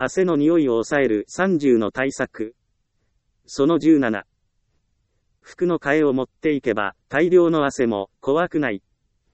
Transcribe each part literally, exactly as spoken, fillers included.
汗の匂いを抑えるさんじゅうの対策。そのじゅうなな。服の替えを持っていけば、大量の汗も怖くない。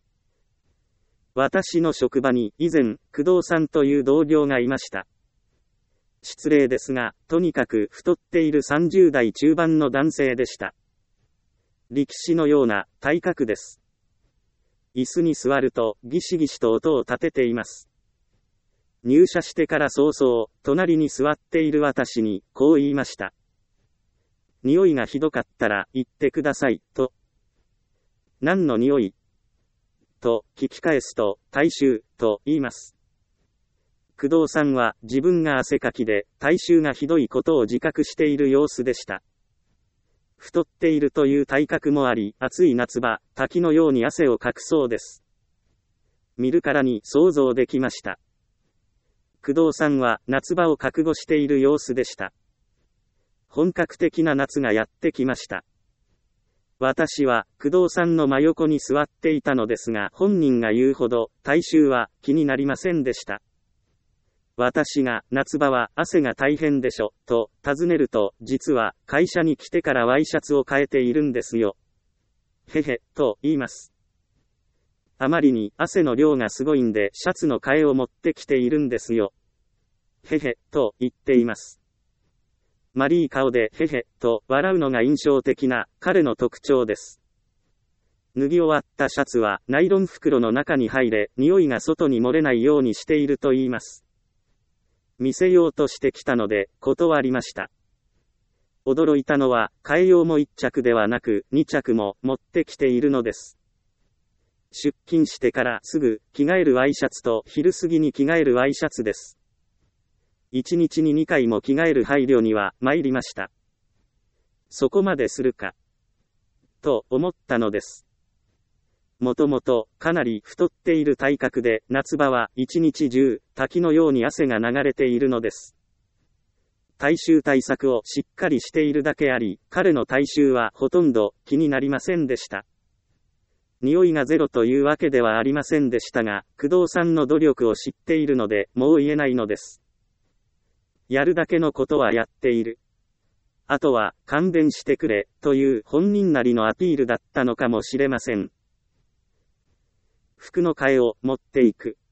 私の職場に以前、工藤さんという同僚がいました。失礼ですが、とにかく太っているさんじゅう代中盤の男性でした。力士のような体格です。椅子に座るとギシギシと音を立てています。入社してから早々、隣に座っている私にこう言いました。匂いがひどかったら言ってください、と。何の匂いと聞き返すと、体臭、と言います。工藤さんは自分が汗かきで体臭がひどいことを自覚している様子でした。太っているという体格もあり、暑い夏場、滝のように汗をかくそうです。見るからに想像できました。工藤さんは夏場を覚悟している様子でした。本格的な夏がやってきました。私は工藤さんの真横に座っていたのですが、本人が言うほど体臭は気になりませんでした。私が夏場は汗が大変でしょ、と尋ねると、実は会社に来てからワイシャツを変えているんですよ。へへ、と言います。あまりに汗の量がすごいんでシャツの替えを持ってきているんですよ。へへ、と言っています。丸い顔でへへ、と笑うのが印象的な彼の特徴です。脱ぎ終わったシャツはナイロン袋の中に入れ、匂いが外に漏れないようにしていると言います。見せようとしてきたので断りました。驚いたのは替え用もいっ着ではなくに着も持ってきているのです。出勤してからすぐ着替えるワイシャツと昼過ぎに着替えるワイシャツです。いちにちににかいも着替える配慮には参りました。そこまでするかと思ったのです。もともとかなり太っている体格で夏場は一日中滝のように汗が流れているのです。体臭対策をしっかりしているだけあり、彼の体臭はほとんど気になりませんでした。匂いがゼロというわけではありませんでしたが、工藤さんの努力を知っているのでもう言えないのです。やるだけのことはやっている。あとは勘弁してくれという本人なりのアピールだったのかもしれません。服の替えを持っていく。